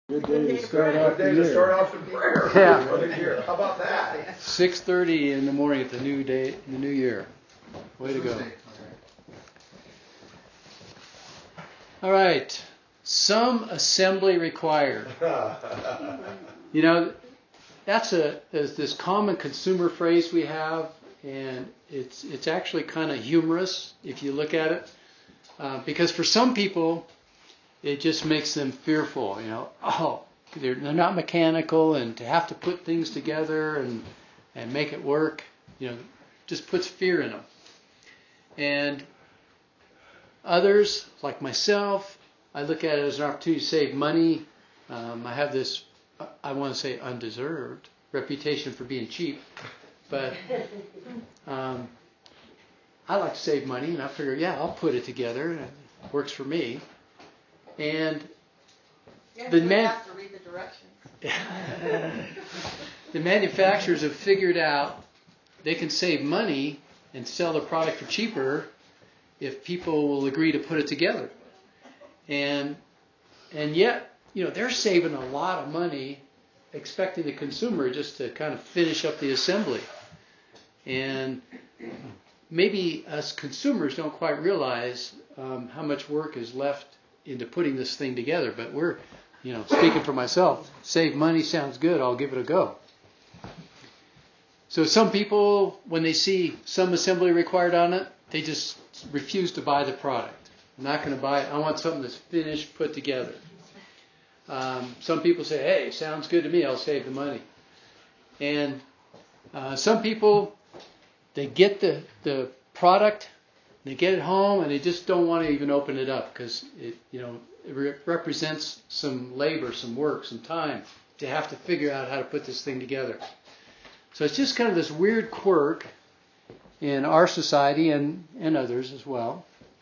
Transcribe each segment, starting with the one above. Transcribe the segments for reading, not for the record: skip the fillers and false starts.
Good day to start off the year. Good day to start off in prayer. Yeah. For the year. How about that? 6:30 in the morning at the new day, the new year. Way to go. All right. Some assembly required. You know, there's this common consumer phrase we have, and it's actually kind of humorous if you look at it, because for some people, it just makes them fearful. You know, they're not mechanical, and to have to put things together and make it work, you know, just puts fear in them. And others, like myself, I look at it as an opportunity to save money. I have this, I want to say undeserved, reputation for being cheap. But I like to save money, and I figure, I'll put it together. It works for me. And you have to read the directions. The manufacturers have figured out they can save money and sell their product for cheaper if people will agree to put it together. And yet, you know, they're saving a lot of money expecting the consumer just to kind of finish up the assembly. And maybe us consumers don't quite realize how much work is left into putting this thing together. But we're, you know, speaking for myself, save money sounds good, I'll give it a go. So some people, when they see some assembly required on it, they just refuse to buy the product. I'm not going to buy it. I want something that's finished, put together. Some people say, hey, sounds good to me, I'll save the money. And some people, they get the product, they get it home, and they just don't want to even open it up because it represents some labor, some work, some time to have to figure out how to put this thing together. So it's just kind of this weird quirk in our society and others as well.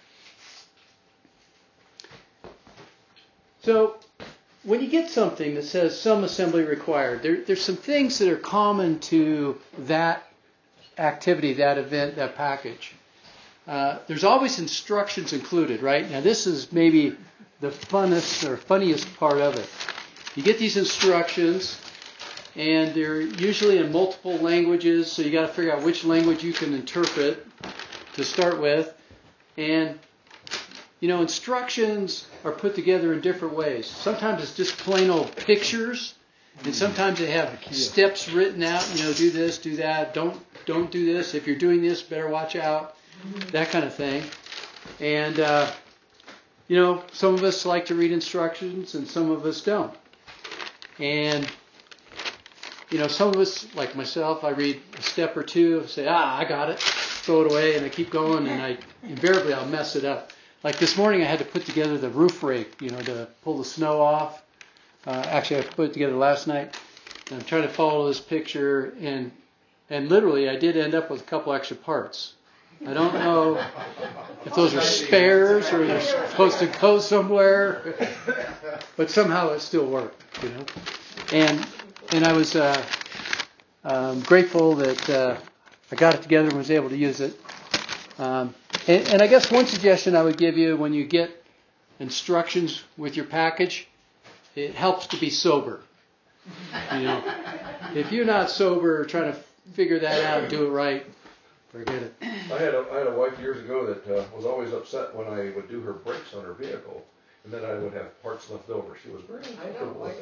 So when you get something that says some assembly required, there's some things that are common to that activity, that event, that package. There's always instructions included, right? Now this is maybe the funnest or funniest part of it. You get these instructions, and they're usually in multiple languages, so you got to figure out which language you can interpret to start with. And, you know, instructions are put together in different ways. Sometimes it's just plain old pictures, and sometimes they have steps written out, you know, do this, do that, don't do this. If you're doing this, better watch out, that kind of thing. And, you know, some of us like to read instructions and some of us don't. And, you know, some of us, like myself, I read a step or two, say, I got it, throw it away, and I keep going, and invariably I'll mess it up. Like this morning I had to put together the roof rake, you know, to pull the snow off. Actually, I put it together last night. And I'm trying to follow this picture, and literally I did end up with a couple extra parts. I don't know if those are spares or they're supposed to go somewhere, but somehow it still worked, you know. And I was grateful that I got it together and was able to use it. And I guess one suggestion I would give you when you get instructions with your package, it helps to be sober. You know, if you're not sober, trying to figure that out and do it right, forget it. I had a wife years ago that was always upset when I would do her brakes on her vehicle, and then I would have parts left over. She was very uncomfortable with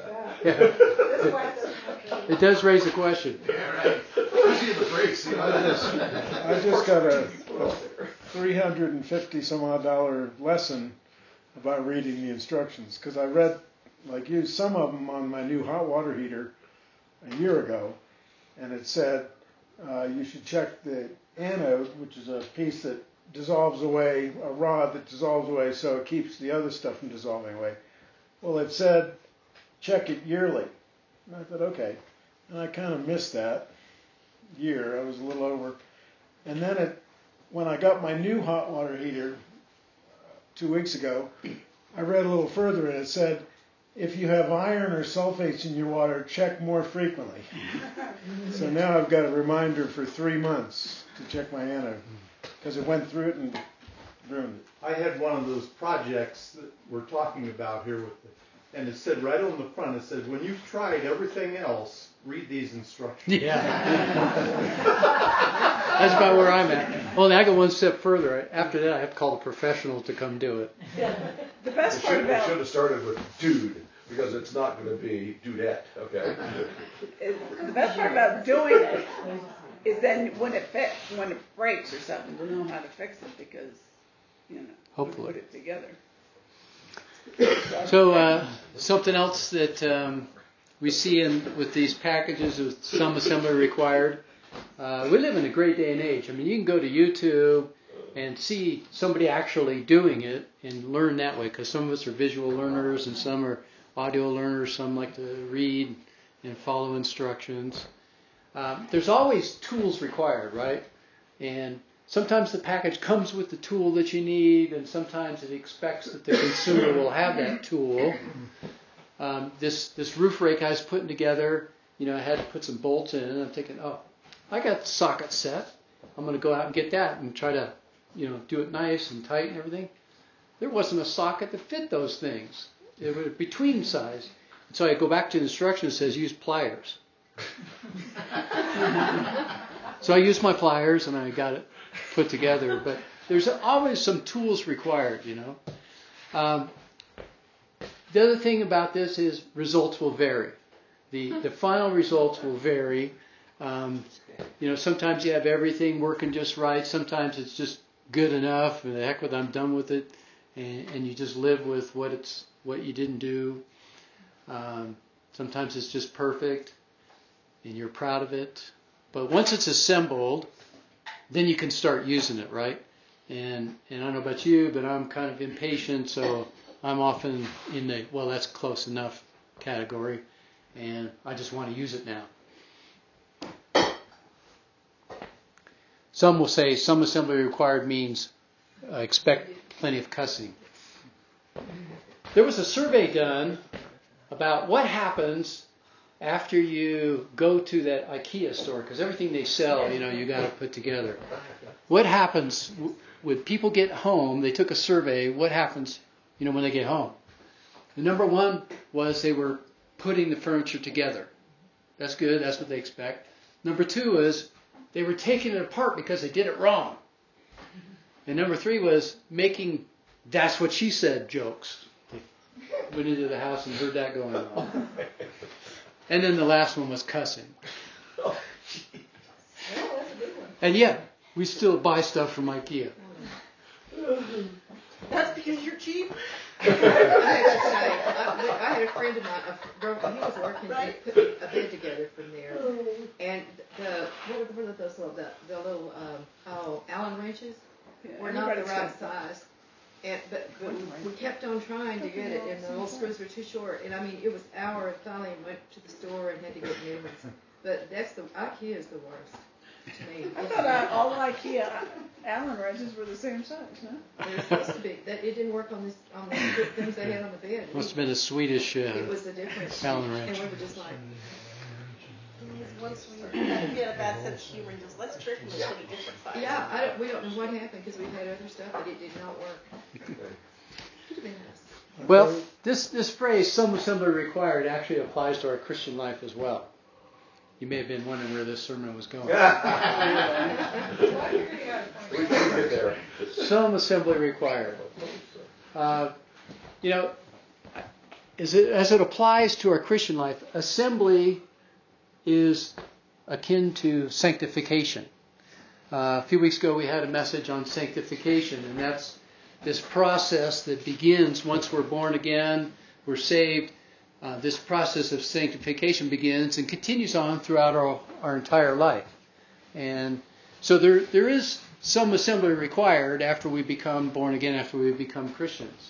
that. It does raise a question. Yeah, right. Especially the brakes. You know, I just got a $350 some odd lesson about reading the instructions, because I read, like you, some of them on my new hot water heater a year ago, and it said you should check the anode, which is a piece that dissolves away, a rod that dissolves away so it keeps the other stuff from dissolving away. Well, it said check it yearly. And I thought, okay. And I kind of missed that year. I was a little over. And then when I got my new hot water heater 2 weeks ago, I read a little further, and it said, if you have iron or sulfates in your water, check more frequently. So now I've got a reminder for 3 months to check my anode, because it went through it and ruined it. I had one of those projects that we're talking about here with the And it said right on the front, it said, when you've tried everything else, read these instructions. Yeah. That's about where I'm at. Well, now I go one step further. After that, I have to call the professionals to come do it. Yeah. The best part It about should have started with dude, because it's not going to be dudette, okay? the best part about doing it is then when it breaks or something, we'll know how to fix it because Hopefully. we put it together. So something else that we see with these packages with some assembly required. We live in a great day and age. I mean, you can go to YouTube and see somebody actually doing it and learn that way, because some of us are visual learners and some are audio learners. Some like to read and follow instructions. There's always tools required, right? And sometimes the package comes with the tool that you need, and sometimes it expects that the consumer will have that tool. This roof rake I was putting together, I had to put some bolts in, and I'm thinking, I got the socket set. I'm going to go out and get that and try to, do it nice and tight and everything. There wasn't a socket that fit those things. It was between size. And so I go back to the instructions that says use pliers. So I used my pliers and I got it put together. But there's always some tools required, The other thing about this is results will vary. The final results will vary. Sometimes you have everything working just right. Sometimes it's just good enough, and the heck with it, I'm done with it, and you just live with what you didn't do. Sometimes it's just perfect, and you're proud of it. But once it's assembled, then you can start using it, right? And I don't know about you, but I'm kind of impatient, so I'm often in the, that's close enough category, and I just want to use it now. Some will say some assembly required means expect plenty of cussing. There was a survey done about what happens after you go to that IKEA store, because everything they sell, you got to put together. What happens when people get home? They took a survey. What happens, when they get home? The number one was they were putting the furniture together. That's good. That's what they expect. Number two is they were taking it apart because they did it wrong. And number three was making "that's what she said" jokes. They went into the house and heard that going on. And then the last one was cussing. And yet, we still buy stuff from IKEA. That's because you're cheap. I had a friend of mine, he was working, right? Putting a bed together from there, and what were those little Allen wrenches were not the right size, but we kept on trying to get it, and the little screws were too short, and it was hours. Finally, went to the store and had to get new ones. But IKEA is the worst. I thought all IKEA Allen wrenches were the same size, no? They're supposed to be. It didn't work on the things they had on the bed. Must have been a Swedish it was the difference. Allen wrench. And we were just like... Once we had a bad sense of humor and just let's trick them to put a different size. Yeah, we don't know what happened because we had other stuff, but it did not work. Could have been us. Well, this phrase, some assembly required, actually applies to our Christian life as well. You may have been wondering where this sermon was going. We can get there. Some assembly required. As it applies to our Christian life, assembly is akin to sanctification. A few weeks ago we had a message on sanctification, and that's this process that begins once we're born again, we're saved. This process of sanctification begins and continues on throughout our entire life. And so there is some assembly required after we become born again, after we become Christians.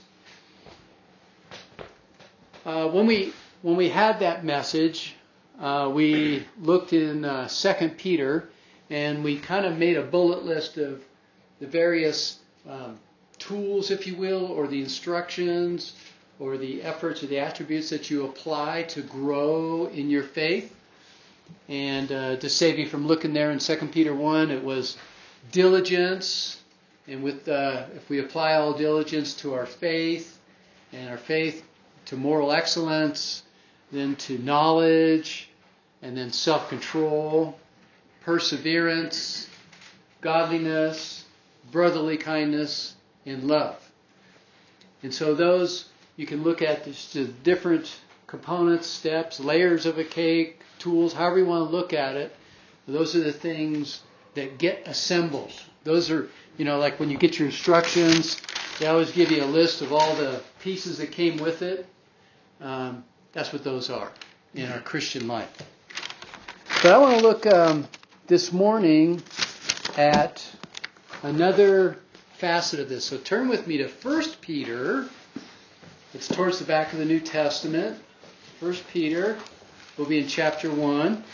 When we had that message, we looked in 2 Peter, and we kind of made a bullet list of the various tools, if you will, or the instructions, or the efforts or the attributes that you apply to grow in your faith. And to save you from looking there in 2 Peter 1, it was diligence. And if we apply all diligence to our faith, and our faith to moral excellence, then to knowledge, and then self-control, perseverance, godliness, brotherly kindness, and love. And so those, you can look at the different components, steps, layers of a cake, tools, however you want to look at it. Those are the things that get assembled. Those are, like when you get your instructions, they always give you a list of all the pieces that came with it. That's what those are in our Christian life. But I want to look this morning at another facet of this. So turn with me to 1 Peter. It's towards the back of the New Testament. 1 Peter will be in chapter 1.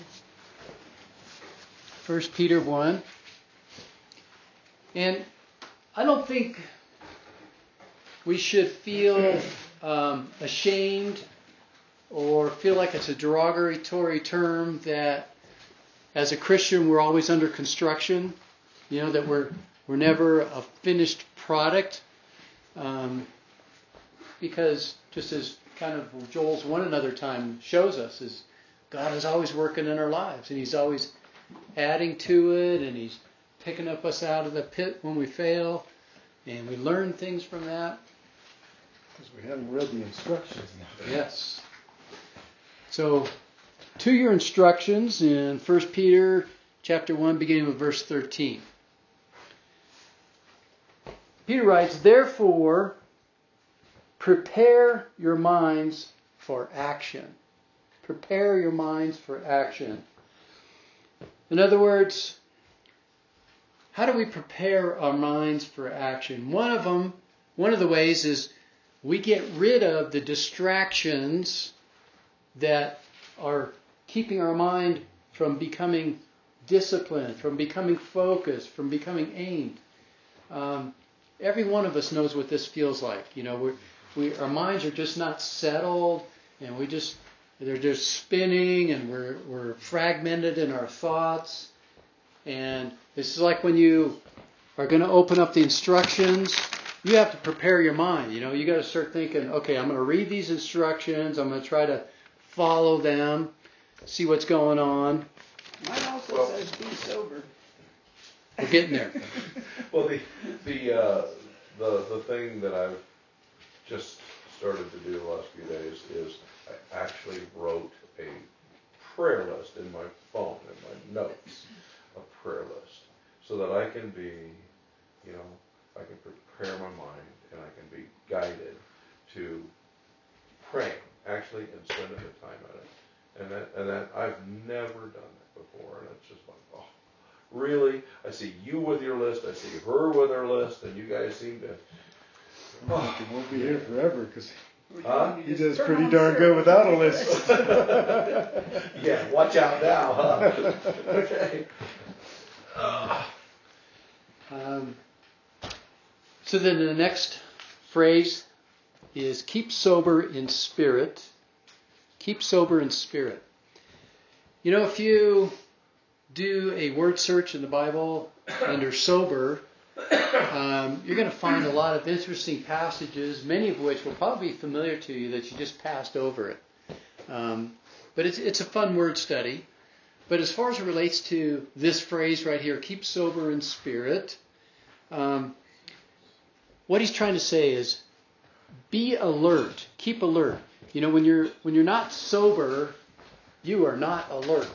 1 Peter 1. And I don't think we should feel ashamed or feel like it's a derogatory term that as a Christian we're always under construction, that we're never a finished product. Because just as kind of Joel's One Another Time shows us, is God is always working in our lives, and He's always adding to it, and He's picking up us out of the pit when we fail, and we learn things from that. Because we haven't read the instructions now. Yes. So, to your instructions in 1 Peter chapter 1, beginning with verse 13. Peter writes, "Therefore, prepare your minds for action." Prepare your minds for action. In other words, how do we prepare our minds for action? One of the ways is we get rid of the distractions that are keeping our mind from becoming disciplined, from becoming focused, from becoming aimed. Every one of us knows what this feels like. Our minds are just not settled, and they're just spinning, and we're fragmented in our thoughts. And this is like when you are going to open up the instructions, you have to prepare your mind. You got to start thinking, okay, I'm going to read these instructions, I'm going to try to follow them, see what's going on. Mine also says be sober. We're getting there. Well, the thing that I've just started to do the last few days is I actually wrote a prayer list in my phone, in my notes, a prayer list, so that I can be, I can prepare my mind and I can be guided to praying, actually, and spending the time at it. And that I've never done that before, and it's just like, oh, really? I see you with your list, I see her with her list, and you guys seem to. Oh, he won't be here forever because he He does pretty darn good without a list. Yeah, watch out now, huh? Okay. So then the next phrase is keep sober in spirit. Keep sober in spirit. If you do a word search in the Bible under sober, you're going to find a lot of interesting passages, many of which will probably be familiar to you that you just passed over it. But it's a fun word study. But as far as it relates to this phrase right here, keep sober in spirit, what he's trying to say is be alert, keep alert. When you're not sober, you are not alert.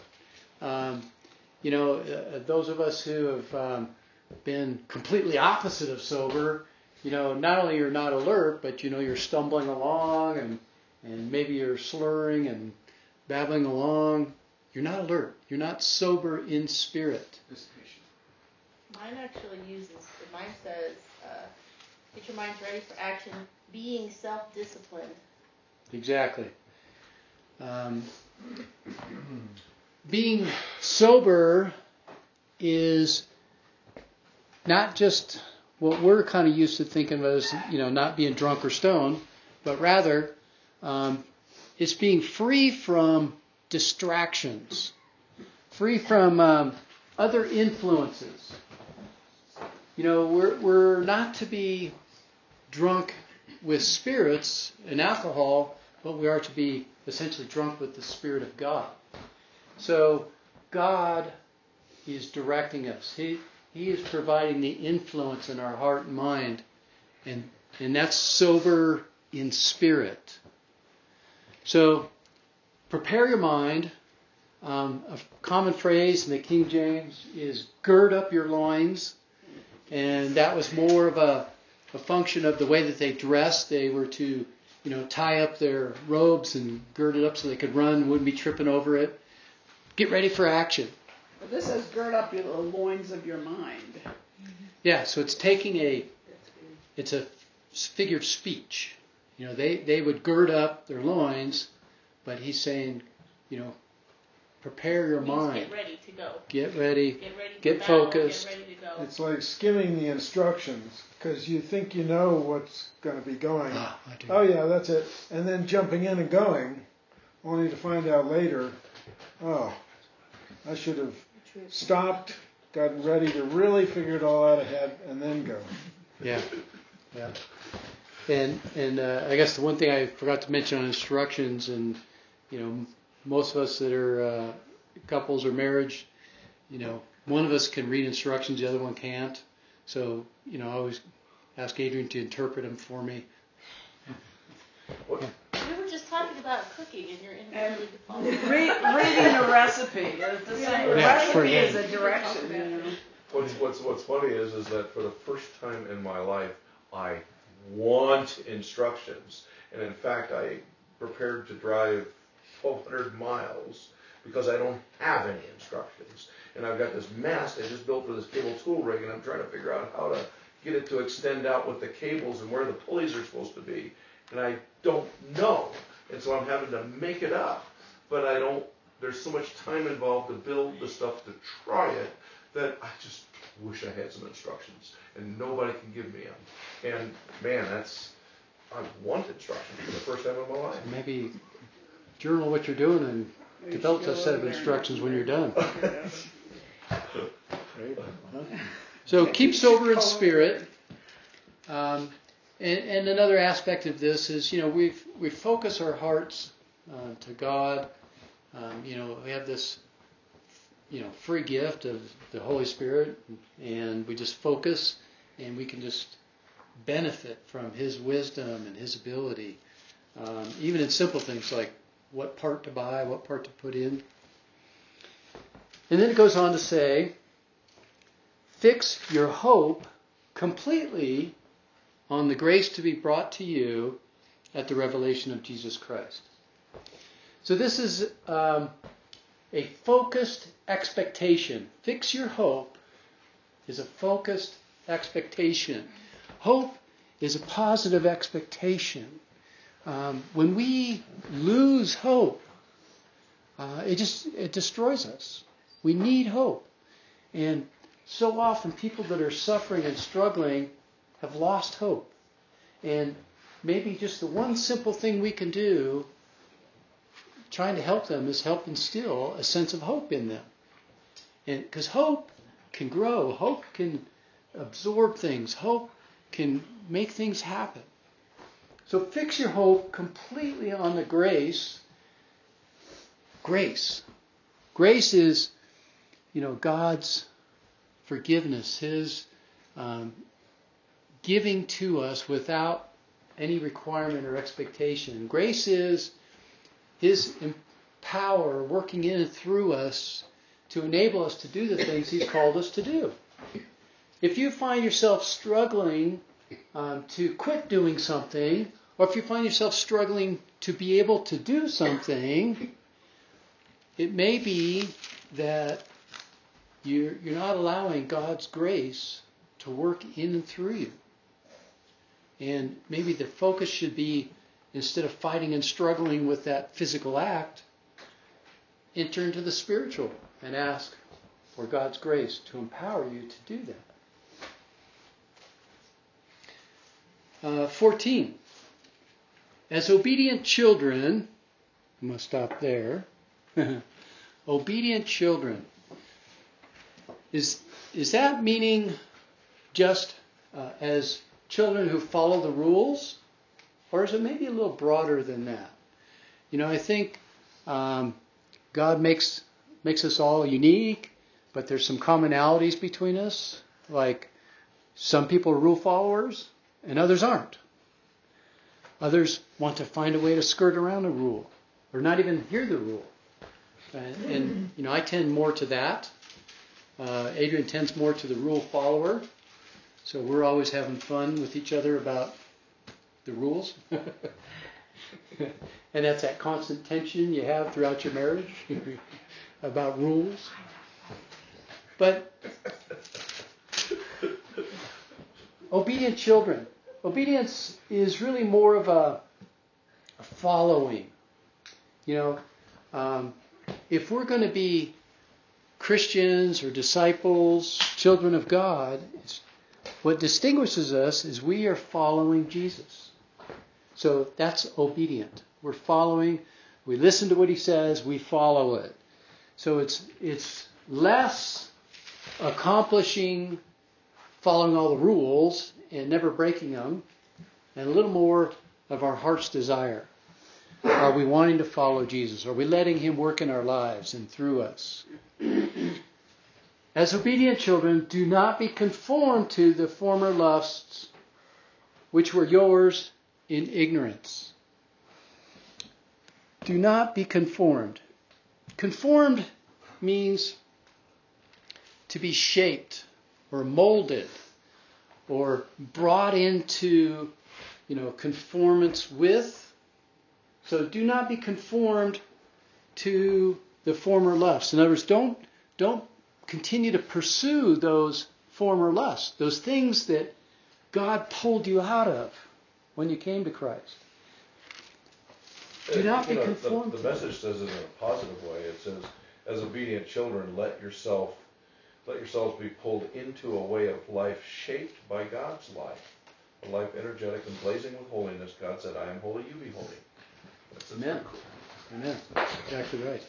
Those of us who have been completely opposite of sober, not only you're not alert, but you're stumbling along and maybe you're slurring and babbling along. You're not alert. You're not sober in spirit. Mine actually mine says, get your minds ready for action, being self-disciplined. Exactly. Being sober is not just what we're kind of used to thinking of as, not being drunk or stoned, but rather it's being free from distractions, free from other influences. We're not to be drunk with spirits and alcohol, but we are to be essentially drunk with the Spirit of God. So God is directing us. He is providing the influence in our heart and mind, and that's sober in spirit. So prepare your mind. A common phrase in the King James is gird up your loins, and that was more of a function of the way that they dressed. They were to, tie up their robes and gird it up so they could run, wouldn't be tripping over it. Get ready for action. But this says gird up the loins of your mind. Yeah, so it's it's a figure of speech. They would gird up their loins, but he's saying, prepare your mind. Get ready to go. Get ready. Get battle, focused. Get ready to go. It's like skimming the instructions because you think you know what's going to be going. Oh yeah, that's it. And then jumping in and going, only to find out later, oh, I should have stopped, gotten ready to really figure it all out ahead, and then go. Yeah. And I guess the one thing I forgot to mention on instructions, and most of us that are couples or marriage, one of us can read instructions, the other one can't. So I always ask Adrian to interpret them for me. We were just talking about cooking, and you're inability to follow. Reading a recipe. It's the same. A recipe is a direction. What's funny is that for the first time in my life, I want instructions. And in fact, I prepared to drive 1,200 miles because I don't have any instructions. And I've got this mast I just built for this cable tool rig, and I'm trying to figure out how to get it to extend out with the cables and where the pulleys are supposed to be. And I don't know. And so I'm having to make it up. But there's so much time involved to build the stuff to try it that I just wish I had some instructions. And nobody can give me them. And man, I want instructions for the first time in my life. Maybe journal what you're doing and develop a set of instructions when you're done. So keep sober in spirit. And another aspect of this is, we focus our hearts to God. We have this, free gift of the Holy Spirit, and we just focus, and we can just benefit from His wisdom and His ability, even in simple things like what part to buy, what part to put in. And then it goes on to say, fix your hope completely on the grace to be brought to you at the revelation of Jesus Christ. So this is a focused expectation. Fix your hope is a focused expectation. Hope is a positive expectation. When we lose hope, it destroys us. We need hope. And so often people that are suffering and struggling have lost hope. And maybe just the one simple thing we can do trying to help them is help instill a sense of hope in them. And because hope can grow, hope can absorb things, hope can make things happen. So fix your hope completely on the grace. Grace. Grace is, God's forgiveness, His giving to us without any requirement or expectation. Grace is His power working in and through us to enable us to do the things He's called us to do. If you find yourself struggling to quit doing something, or if you find yourself struggling to be able to do something, it may be that you're not allowing God's grace to work in and through you. And maybe the focus should be, instead of fighting and struggling with that physical act, enter into the spiritual and ask for God's grace to empower you to do that. 14. As obedient children, I'm going to stop there. Obedient children. Is that meaning just as children who follow the rules? Or is it maybe a little broader than that? I think God makes us all unique, but there's some commonalities between us. Like some people are rule followers and others aren't. Others want to find a way to skirt around a rule or not even hear the rule. And I tend more to that. Adrian tends more to the rule follower. So we're always having fun with each other about the rules. And that's that constant tension you have throughout your marriage about rules. But obedient children. Obedience is really more of a following. If we're going to be Christians or disciples, children of God, what distinguishes us is we are following Jesus. So that's obedient. We're following, we listen to what he says, we follow it. So it's less accomplishing, following all the rules and never breaking them, and a little more of our heart's desire. Are we wanting to follow Jesus? Are we letting him work in our lives and through us? As obedient children, do not be conformed to the former lusts which were yours in ignorance. Do not be conformed. Conformed means to be shaped or molded or brought into, conformance with. So do not be conformed to the former lusts. In other words, don't continue to pursue those former lusts, those things that God pulled you out of when you came to Christ. Do not be conformed. The message says it in a positive way. It says, as obedient children, let yourselves be pulled into a way of life shaped by God's life. A life energetic and blazing with holiness. God said, I am holy, you be holy. Amen. Amen. Exactly right.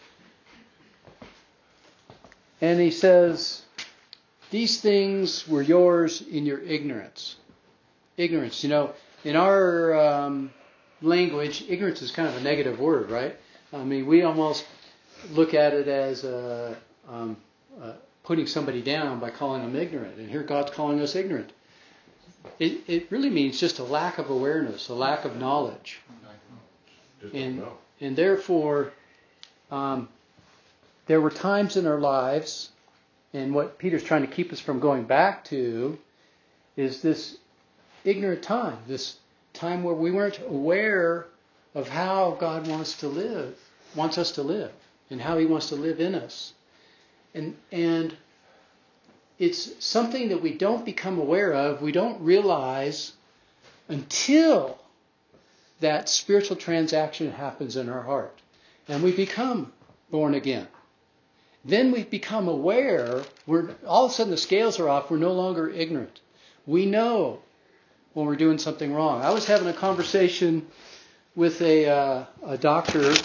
And he says, these things were yours in your ignorance. Ignorance. In our language, ignorance is kind of a negative word, right? I mean, we almost look at it as putting somebody down by calling them ignorant. And here God's calling us ignorant. It really means just a lack of awareness, a lack of knowledge. And therefore, there were times in our lives, and what Peter's trying to keep us from going back to is this ignorant time, this time where we weren't aware of how God wants us to live, and how he wants to live in us. And it's something that we don't become aware of, we don't realize until that spiritual transaction happens in our heart. And we become born again. Then we become aware, all of a sudden the scales are off, we're no longer ignorant. We know when we're doing something wrong. I was having a conversation with a doctor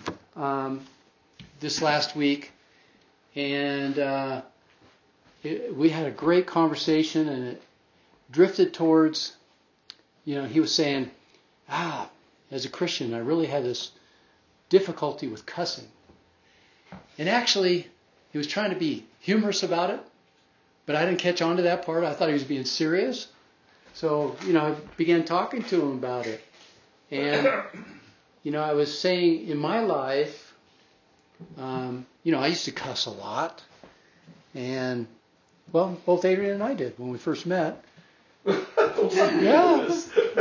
this last week, and we had a great conversation, and it drifted towards, he was saying, as a Christian, I really had this difficulty with cussing. And actually, he was trying to be humorous about it, but I didn't catch on to that part. I thought he was being serious. So, I began talking to him about it. And, I was saying in my life, I used to cuss a lot. And, well, both Adrian and I did when we first met. Yeah.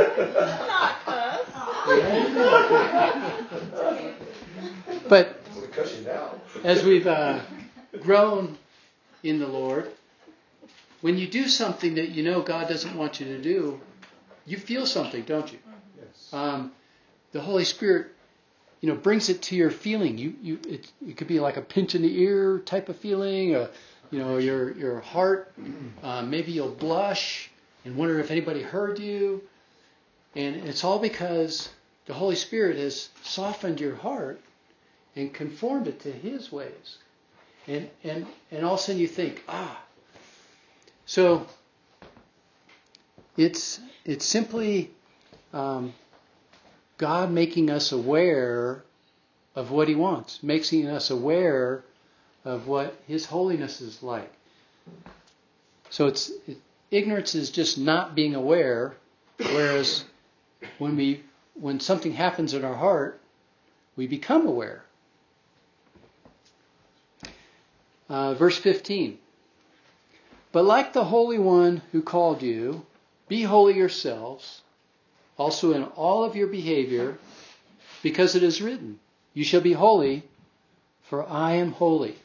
But as we've grown in the Lord, when you do something that God doesn't want you to do, you feel something, don't you? Yes. The Holy Spirit, brings it to your feeling. It could be like a pinch in the ear type of feeling. Your heart. Maybe you'll blush and wonder if anybody heard you. And it's all because the Holy Spirit has softened your heart and conformed it to his ways. And all of a sudden you think, So it's simply God making us aware of what he wants, making us aware of what his holiness is like. So ignorance is just not being aware, whereas when something happens in our heart, we become aware. Verse 15. But like the Holy One who called you, be holy yourselves, also in all of your behavior, because it is written, you shall be holy, for I am holy.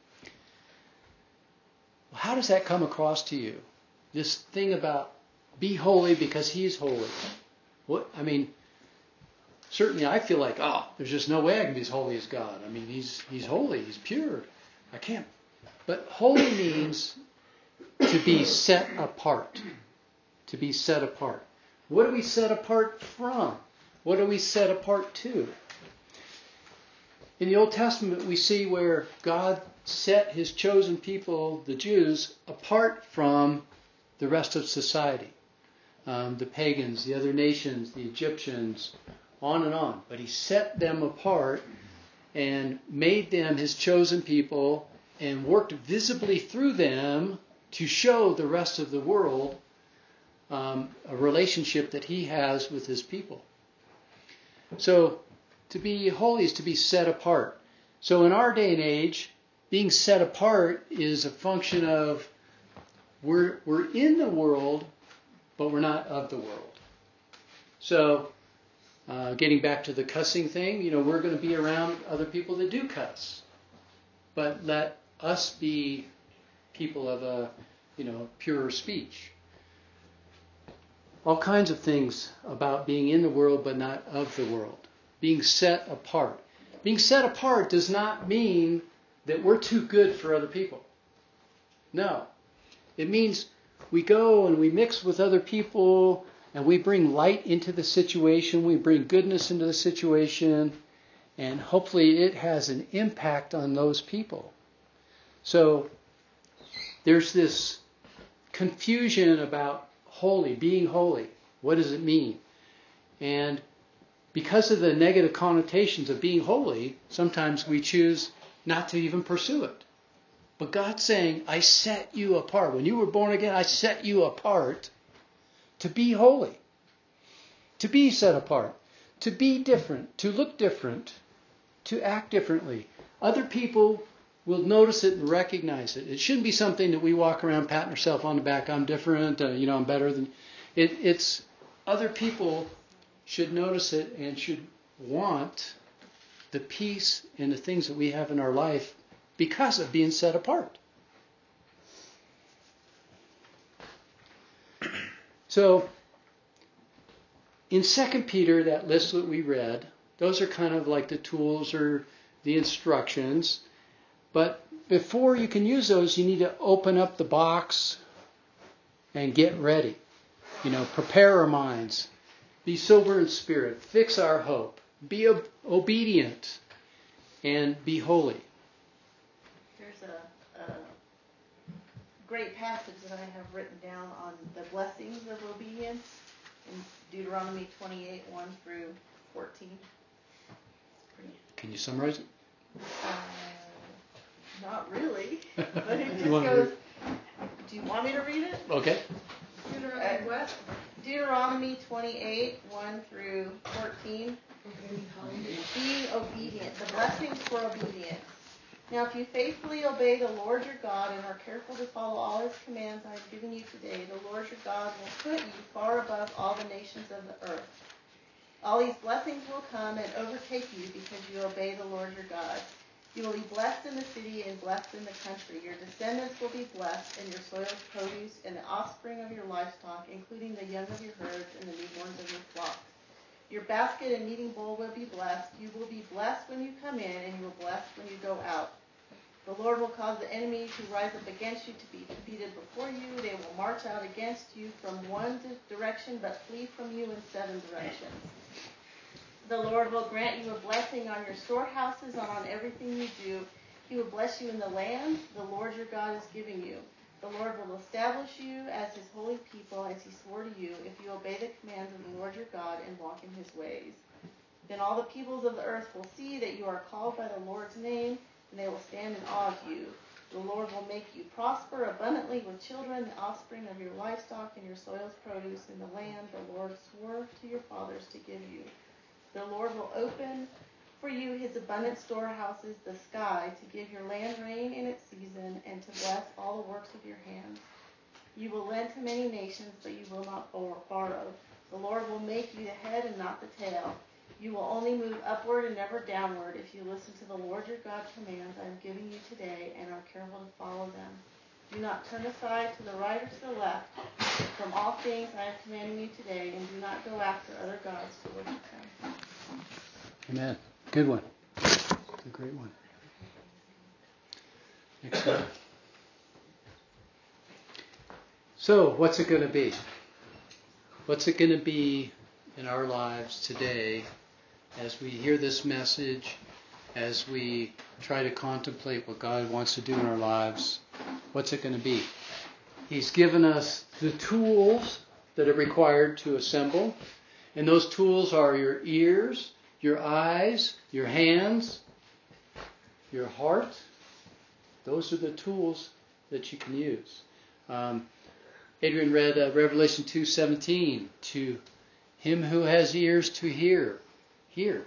How does that come across to you? This thing about be holy because he is holy. Certainly I feel like, there's just no way I can be as holy as God. I mean, he's holy, he's pure. I can't. But holy means to be set apart. To be set apart. What are we set apart from? What are we set apart to? In the Old Testament, we see where God set his chosen people, the Jews, apart from the rest of society. The pagans, the other nations, the Egyptians, on and on. But he set them apart and made them his chosen people and worked visibly through them to show the rest of the world a relationship that he has with his people. So to be holy is to be set apart. So in our day and age, being set apart is a function of we're in the world, but we're not of the world. So getting back to the cussing thing, we're going to be around other people that do cuss. But let us be people of a, purer speech. All kinds of things about being in the world but not of the world. Being set apart. Being set apart does not mean that we're too good for other people. No. It means we go and we mix with other people and we bring light into the situation. We bring goodness into the situation. And hopefully it has an impact on those people. So there's this confusion about holy, being holy. What does it mean? And because of the negative connotations of being holy, sometimes we choose not to even pursue it. But God's saying, I set you apart. When you were born again, I set you apart to be holy, to be set apart, to be different, to look different, to act differently. Other people will notice it and recognize it. It shouldn't be something that we walk around patting ourselves on the back. I'm different. I'm better than. It's other people should notice it and should want the peace and the things that we have in our life because of being set apart. So, in 2 Peter, that list that we read, those are kind of like the tools or the instructions. But before you can use those, you need to open up the box and get ready. Prepare our minds. Be sober in spirit. Fix our hope. Be obedient. And be holy. There's a great passage that I have written down on the blessings of obedience in Deuteronomy 28, 1 through 14. Can you summarize it? Not really. But it just goes, do you want me to read it? Okay. Deuteronomy what? Deuteronomy 28, 1 through 14. Being obedient. The blessings for obedience. Now, if you faithfully obey the Lord your God and are careful to follow all his commands I have given you today, the Lord your God will put you far above all the nations of the earth. All these blessings will come and overtake you because you obey the Lord your God. You will be blessed in the city and blessed in the country. Your descendants will be blessed, and your soil's produce, and the offspring of your livestock, including the young of your herds and the newborns of your flocks. Your basket and kneading bowl will be blessed. You will be blessed when you come in, and you will be blessed when you go out. The Lord will cause the enemy to rise up against you to be defeated before you. They will march out against you from one direction, but flee from you in 7 directions. The Lord will grant you a blessing on your storehouses and on everything you do. He will bless you in the land the Lord your God is giving you. The Lord will establish you as his holy people, as he swore to you, if you obey the commands of the Lord your God and walk in his ways. Then all the peoples of the earth will see that you are called by the Lord's name, and they will stand in awe of you. The Lord will make you prosper abundantly with children, the offspring of your livestock, and your soil's produce in the land the Lord swore to your fathers to give you. The Lord will open for you his abundant storehouses, the sky, to give your land rain in its season, and to bless all the works of your hands. You will lend to many nations, but you will not borrow. The Lord will make you the head and not the tail. You will only move upward and never downward if you listen to the Lord your God's commands I am giving you today and are careful to follow them. Do not turn aside to the right or to the left from all things I am commanding you today, and do not go after other gods to worship them. Amen. Good one. A great one. Next one. So, what's it going to be? What's it going to be in our lives today as we hear this message, as we try to contemplate what God wants to do in our lives? What's it going to be? He's given us the tools that are required to assemble, and those tools are your ears, your eyes, your hands, your heart. Those are the tools that you can use. Adrian read Revelation 2:17. To him who has ears to hear, hear.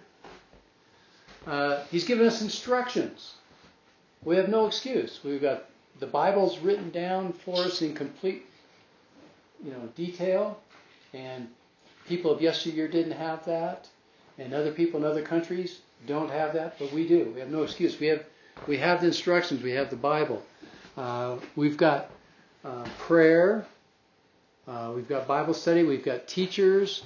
He's given us instructions. We have no excuse. We've got the Bible's written down for us in complete, detail. And people of yesteryear didn't have that, and other people in other countries don't have that, but we do. We have no excuse. We have the instructions. We have the Bible. We've got prayer. We've got Bible study. We've got teachers.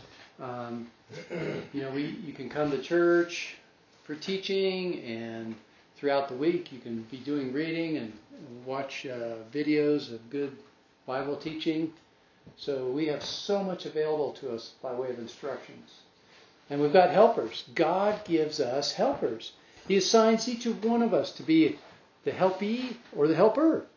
You can come to church for teaching, and throughout the week you can be doing reading and watch videos of good Bible teaching. So we have so much available to us by way of instructions. And we've got helpers. God gives us helpers. He assigns each one of us to be the helpee or the helper.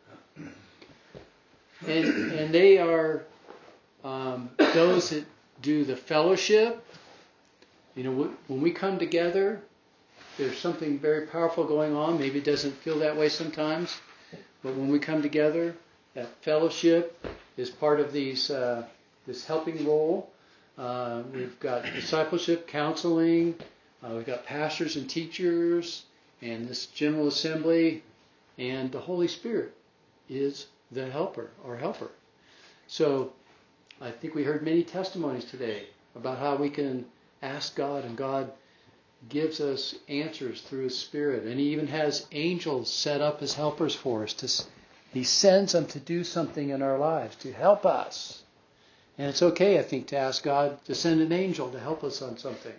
And they are those that do the fellowship. When we come together, there's something very powerful going on. Maybe it doesn't feel that way sometimes, but when we come together, that fellowship is part of this helping role. We've got discipleship, counseling. We've got pastors and teachers, and this general assembly, and the Holy Spirit is the helper, our helper. So I think we heard many testimonies today about how we can ask God, and God gives us answers through His Spirit. And He even has angels set up as helpers for us. He sends them to do something in our lives, to help us. And it's okay, I think, to ask God to send an angel to help us on something.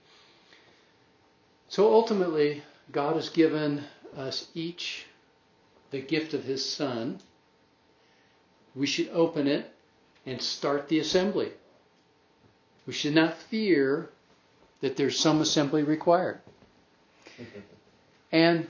So ultimately, God has given us each the gift of His Son. We should open it and start the assembly. We should not fear that there's some assembly required. And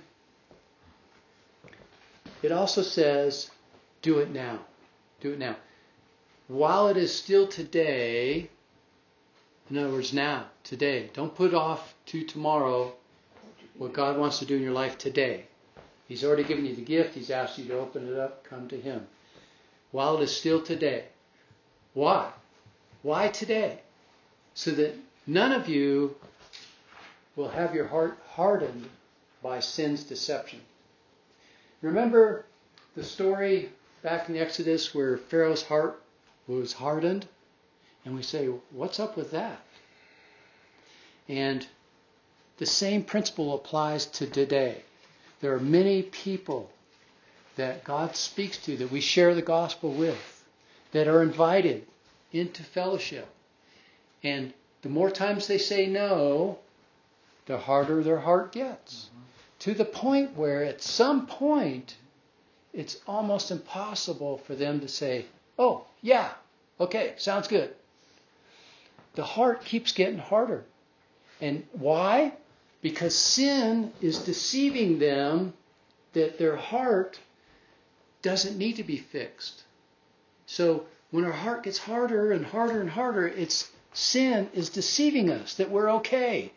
it also says, do it now. Do it now. While it is still today, in other words, now, today. Don't put off to tomorrow what God wants to do in your life today. He's already given you the gift. He's asked you to open it up, come to Him. While it is still today. Why? Why today? So that none of you will have your heart hardened by sin's deception. Remember the story back in the Exodus where Pharaoh's heart was hardened? And we say, what's up with that? And the same principle applies to today. There are many people that God speaks to, that we share the gospel with, that are invited into fellowship. And the more times they say no, the harder their heart gets. Mm-hmm. To the point where at some point, it's almost impossible for them to say, oh, yeah, okay, sounds good. The heart keeps getting harder. And why? Because sin is deceiving them that their heart doesn't need to be fixed. So when our heart gets harder and harder and harder, sin is deceiving us that we're okay,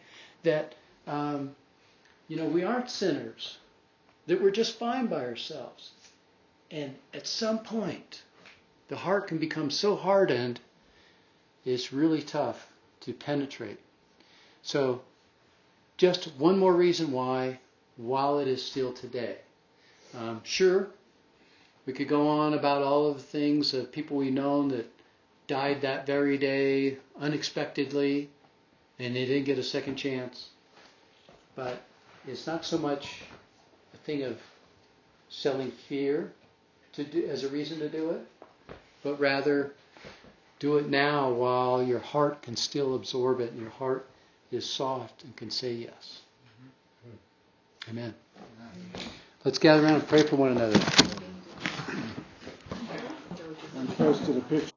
that, we aren't sinners, that we're just fine by ourselves. And at some point, the heart can become so hardened, it's really tough to penetrate. So, just one more reason why, while it is still today. Sure, we could go on about all of the things of people we've known that died that very day unexpectedly, and they didn't get a second chance. But it's not so much a thing of selling fear as a reason to do it, but rather do it now while your heart can still absorb it and your heart is soft and can say yes. Amen. Let's gather around and pray for one another. I posted a picture.